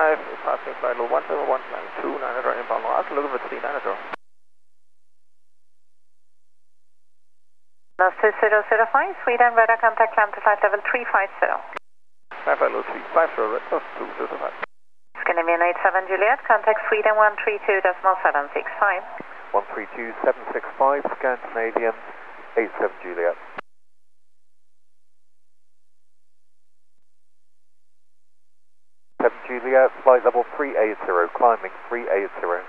passing flight level 171, 900 inbound Mars, looking for 390. Plus 2005, Sweden, radar contact, climb to flight level 350. Flight level 350, red of 205. Scandinavian 87 Juliet, contact Sweden 132.765. 132.765, Scandinavian 87 Juliet. Juliet, flight level 380, climbing 380.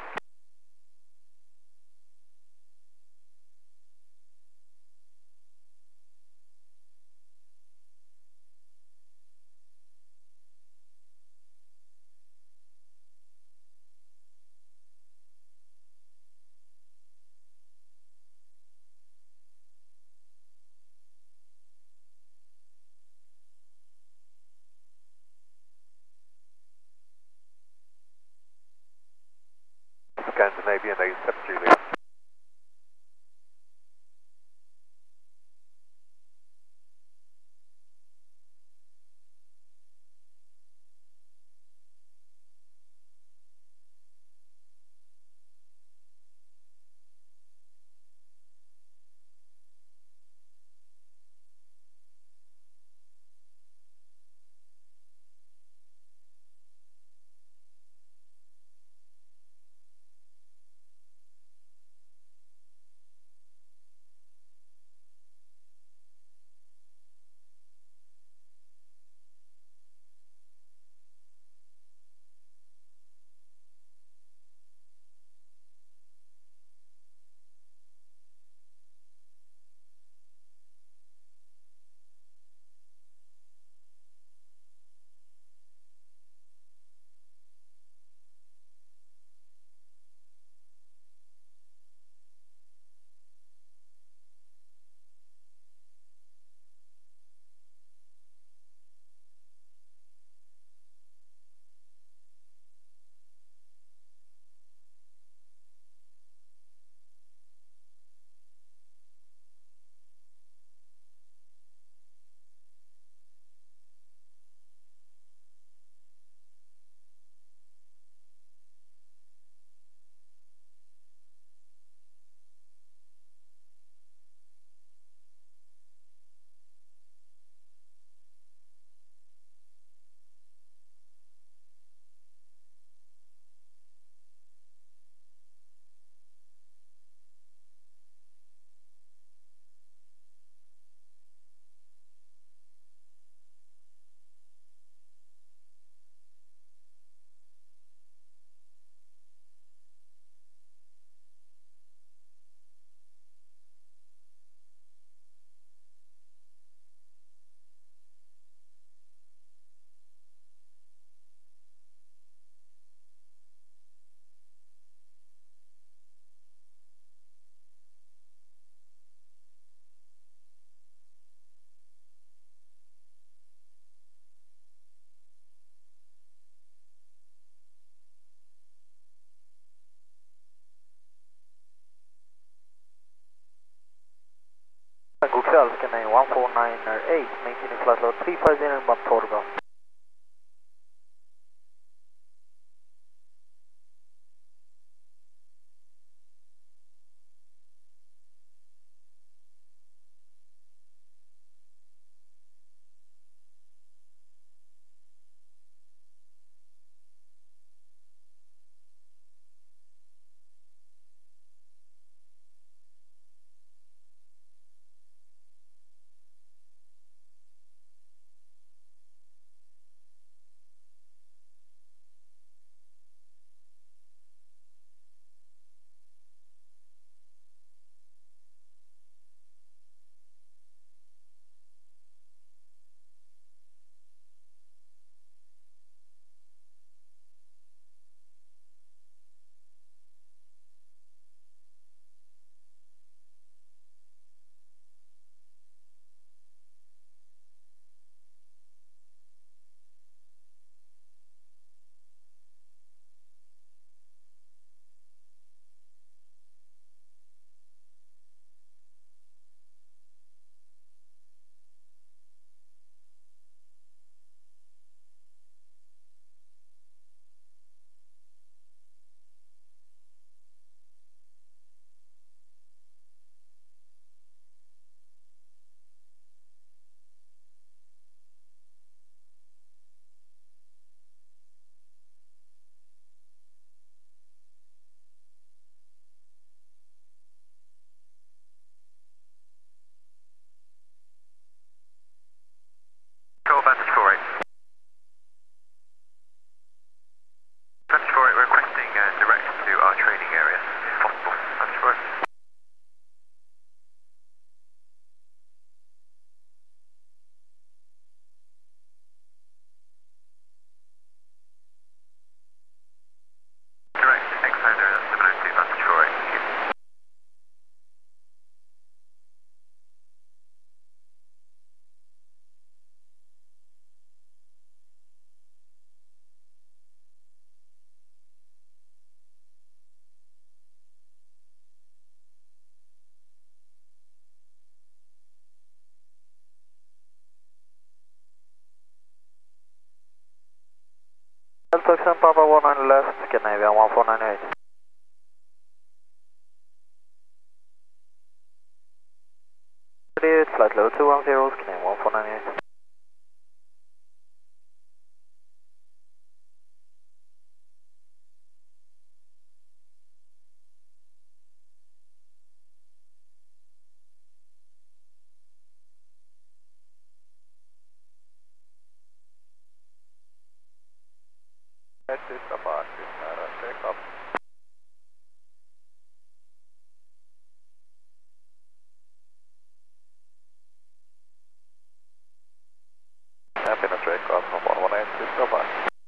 Scandinavian 87 Juliet. God kväll, Scandinavian 14908, maintaining flight level 350 inbound Portugal. Tucson Papa 19 left, Scandinavian 1498. Flight level 210, Scandinavian 1498. Sista maan, take off. Happiness take off from 118, sista maan.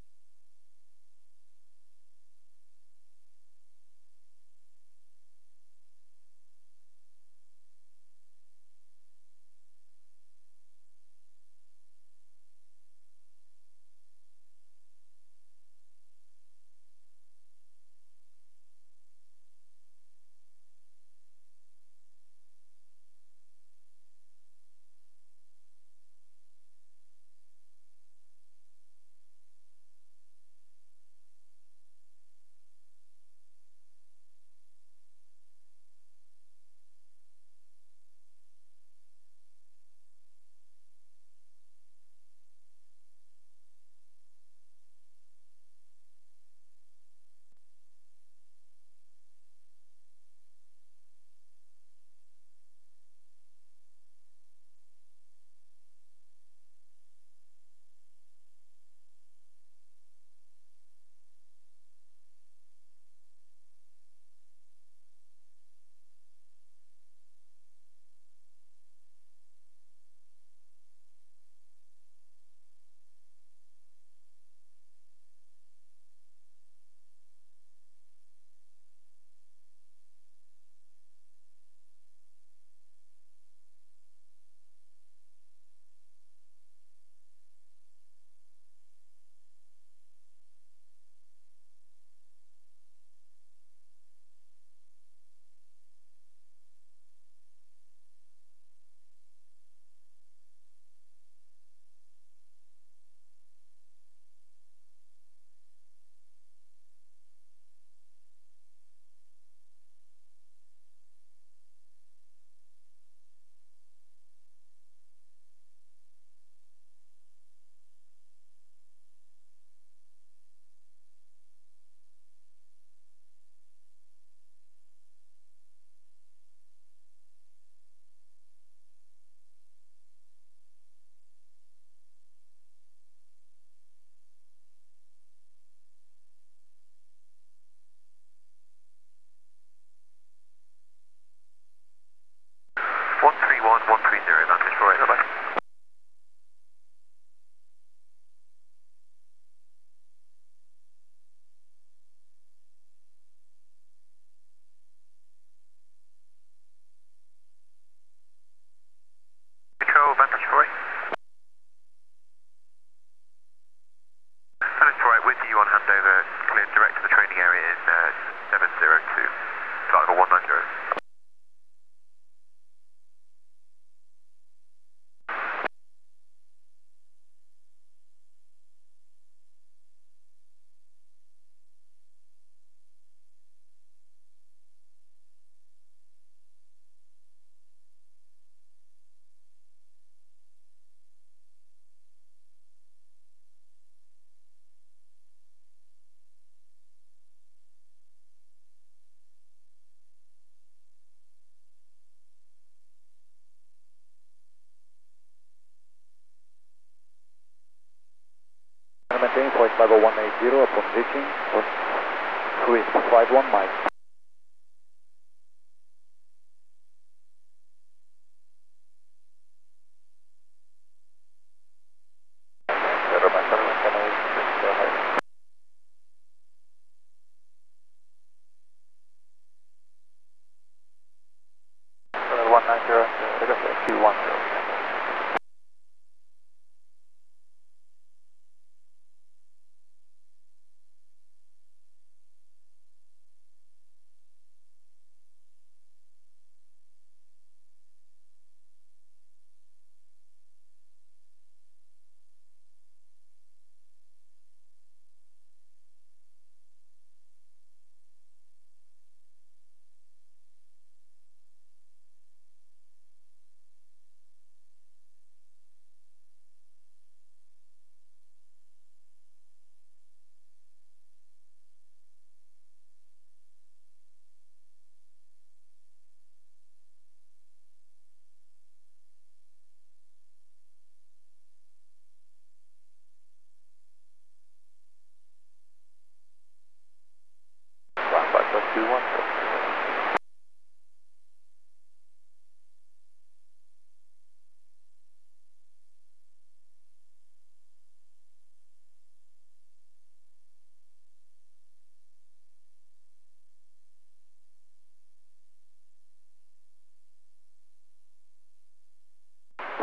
Maintain flight level 180 upon reaching for cruise 51 miles.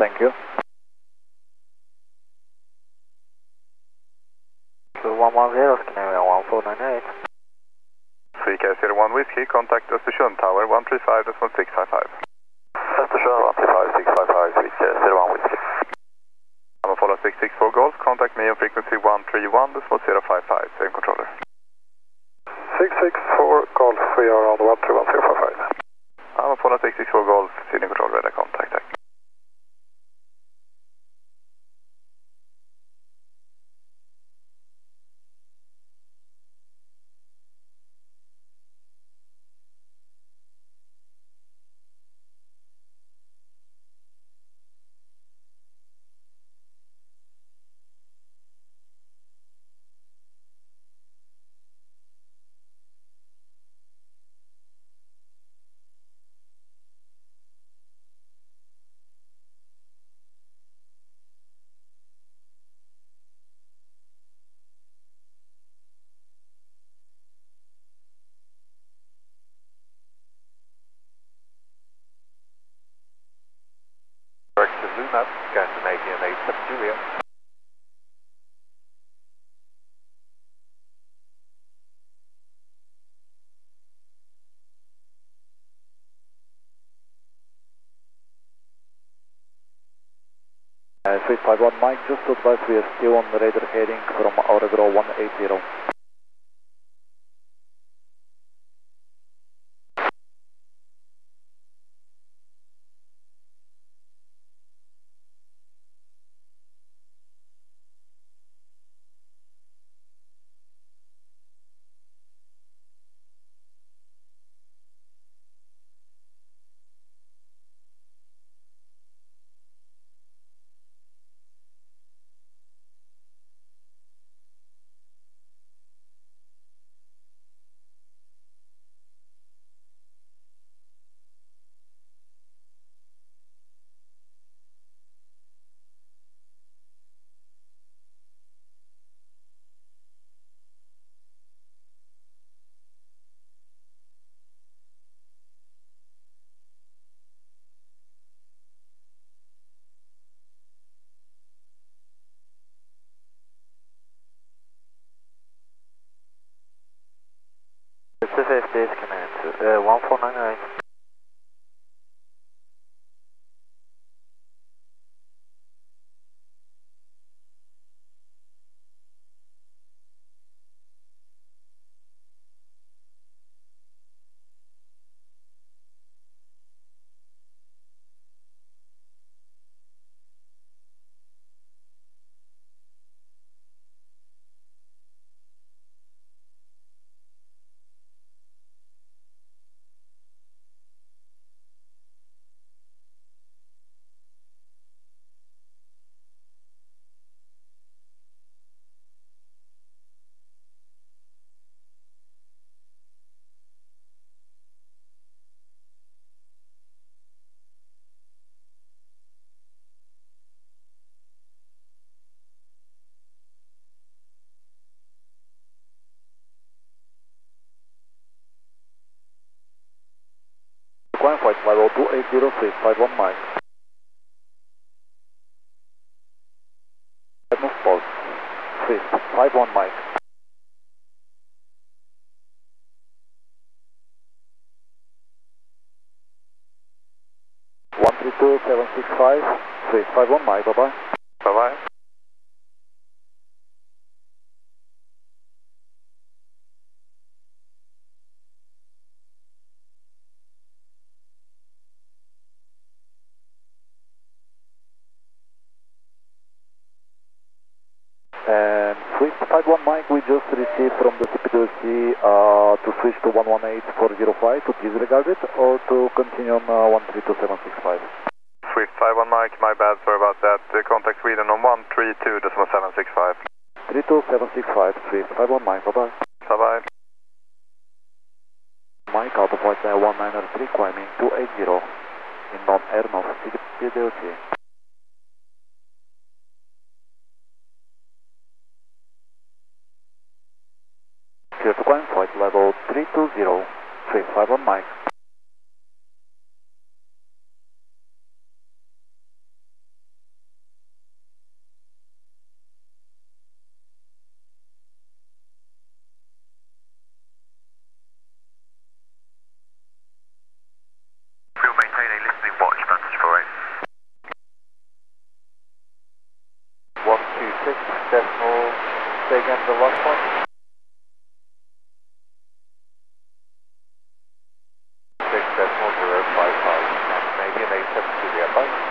thank you. So 110, Scandinavia 14908. Frika01 Whiskey, contact Östersund Tower 135.655. Östersund 135, 655, Frika01 Whiskey. I'm on follow 664 Golf, contact me on frequency 131.055, same controller. 664 Golf, we are on 131.055. I'm on follow 664 Golf, senior control, radar contact, tack. Correction, Luna, Scandinavian 87 Julia. Swift 51 Mike, just to advise we are still on the radar heading from Outergrove 180. It's a 50, Scandinavia 1498. Climb flight level 280, 51 Mike. Move pulse. Swift 51 Mike. One 765, Swift 51 Mike, bye bye. Bye bye. And Swift 51 Mike, we just received from the CPWC to switch to 118405 to disregard it or to continue on 132765. Swift 51 Mike, my bad, sorry about that. Contact Sweden on 132.765. 32765, Swift 51 Mike, bye bye. Bye bye. Mike, out of flight 193, climbing 280 in non-air CPWC. Clear to climb flight level 320, Swift 51 Mike. decimal, say again the last point. 6.055, Canadian 872 verified.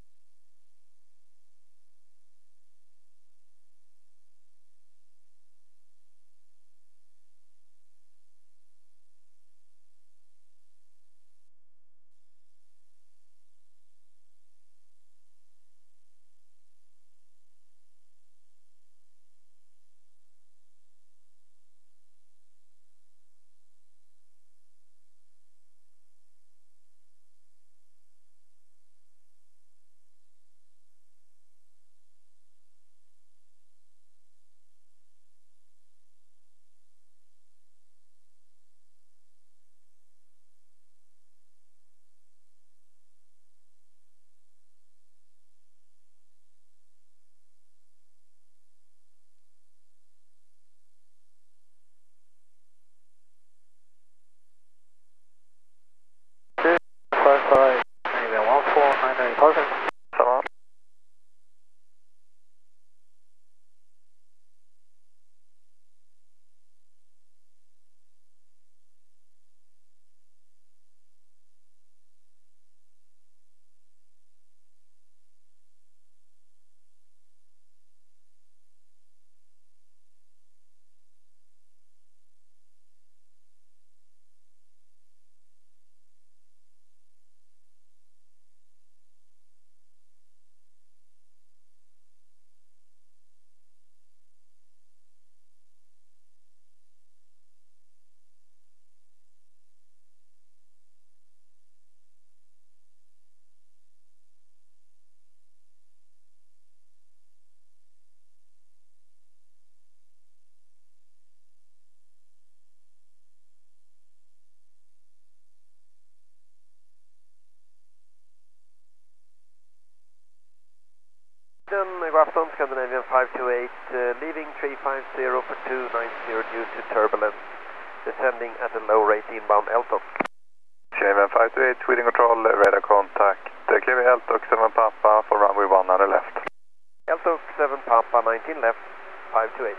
Canadian 1498000. Samma. Grafton, Scandinavian 528, leaving 350 for 290 due to turbulence, descending at a low rate inbound LTOC. Scandinavian 528, Sweden Control, radar contact. Clear LTOC 7 Papa for runway 1 on the left. LTOC 7 Papa 19 left, 528.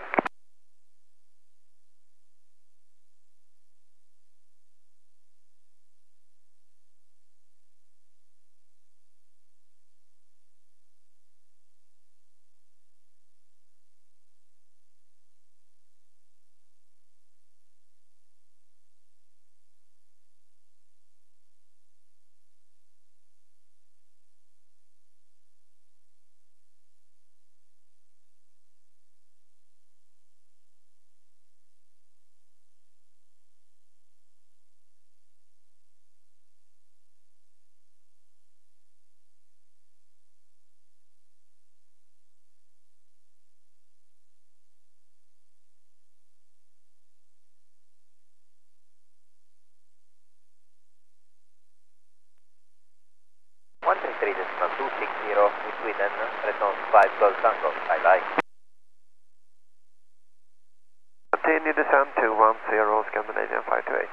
Sweden, return 5 Golf Tango, bye bye. Continue descent 210, Scandinavian 528.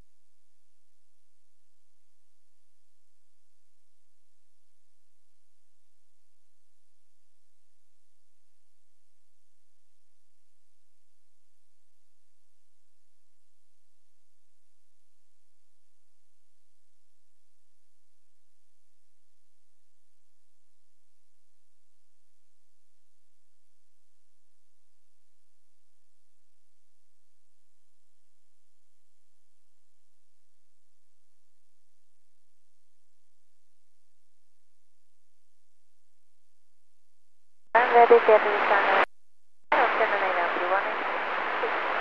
I'm ready, Deputy Channel. Scandinavian 318.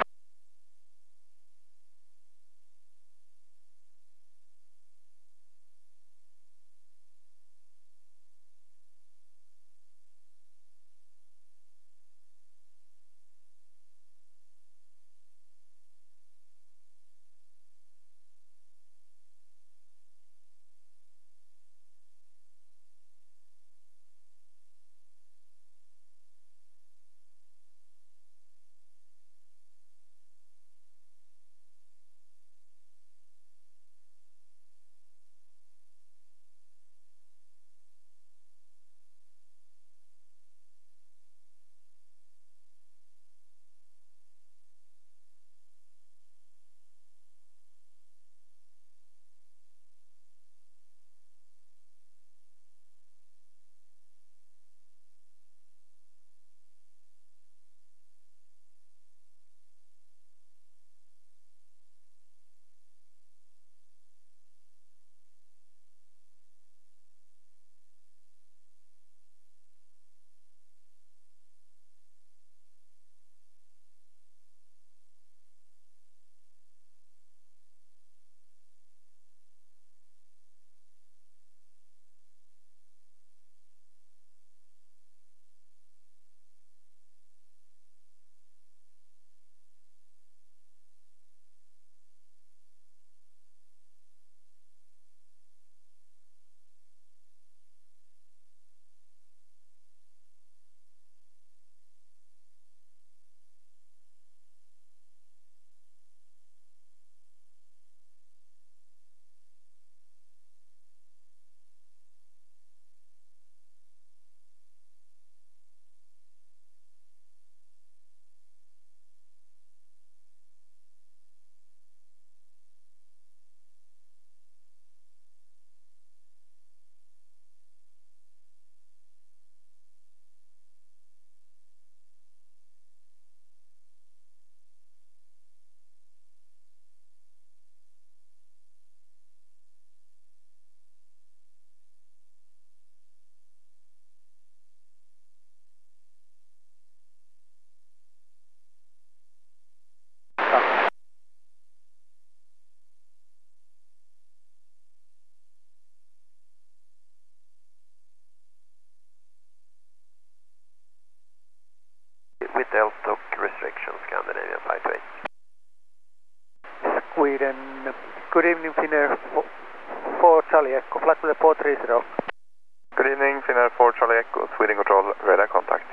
with Delta restriction, Scandinavian Flight 28. Sweden, good evening, Finnair 4 Charlie Echo, flight level 430. Good evening, Finnair 4 Charlie Echo, Sweden Control, radar contact.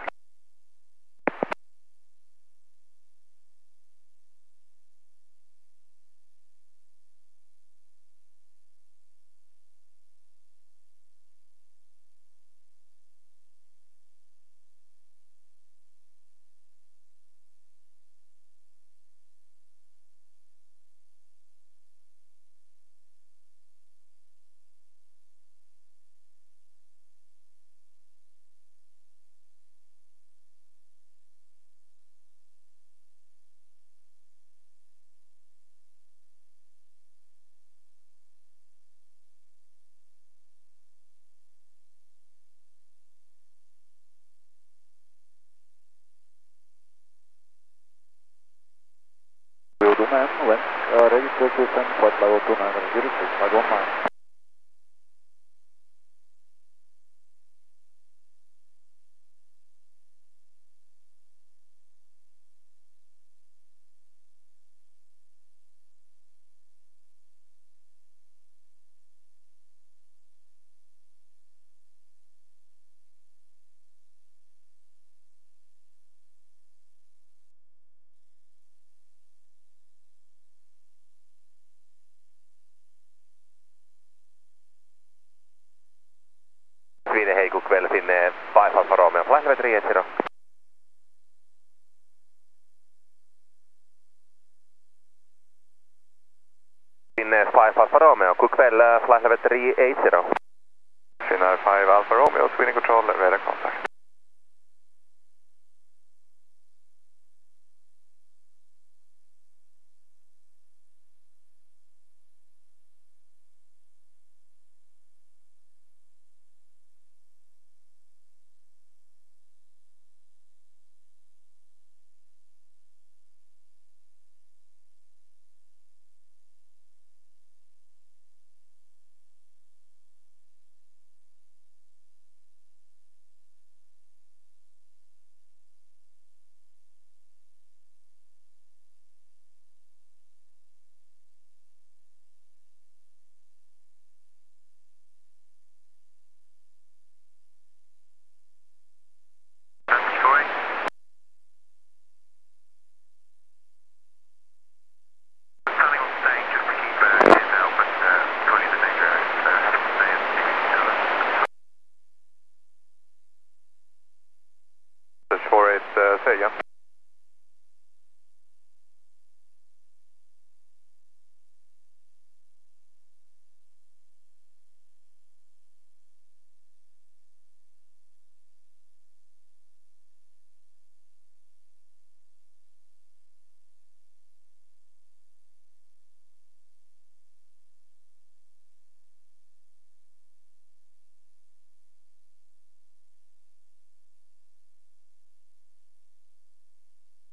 Will do, man. When ready to descend, flight level 2906, flight 1 mile. Sweden, hej, god kväll, Finne 5 Alfa Romeo, flight level 380. Finne 5 Alfa Romeo, god kväll, flight level 380. Finnair 5 Alfa Romeo, Sweden Control, radar contact. Say again.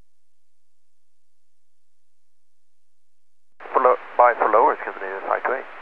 By for lower, Scandinavian Flight 28.